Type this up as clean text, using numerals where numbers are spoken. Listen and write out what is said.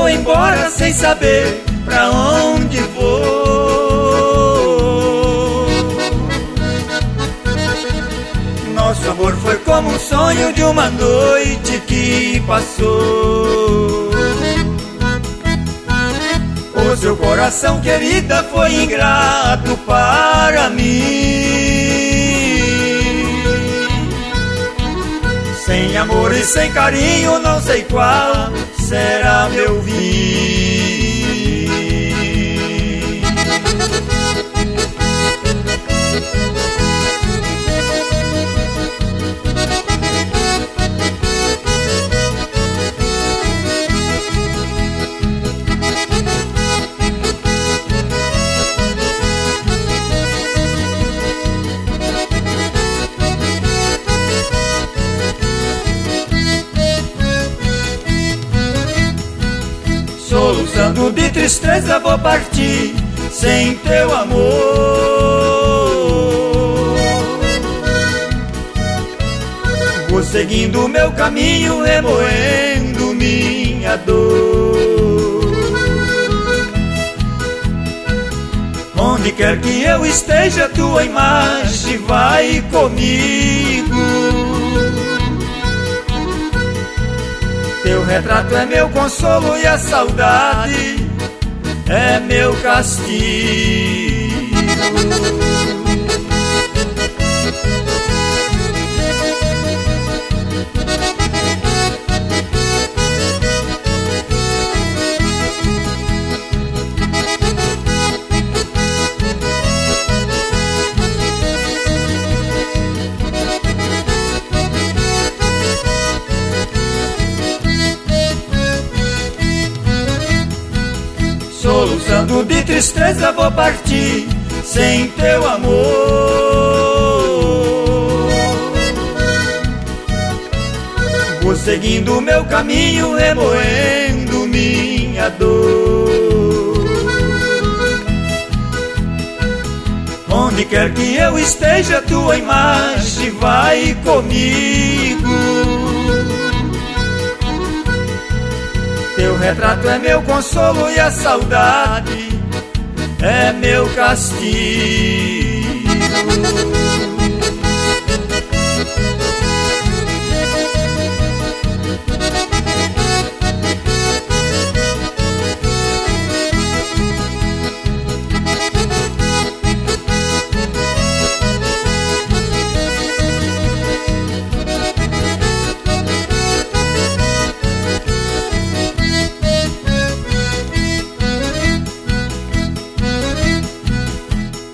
vou embora sem saber pra onde vou. Nosso amor foi como um sonho de uma noite que passou. O seu coração, querida, foi ingrato para mim. Sem amor e sem carinho, não sei qual será meu fim. Soluçando de tristeza vou partir sem teu amor. Vou seguindo meu caminho, remoendo minha dor. Onde quer que eu esteja, tua imagem vai comigo. Teu retrato é meu consolo e a saudade é meu castigo. Soluçando de tristeza vou partir sem teu amor. Vou seguindo meu caminho, remoendo minha dor. Onde quer que eu esteja, tua imagem vai comigo. Teu retrato é meu consolo e a saudade é meu castigo.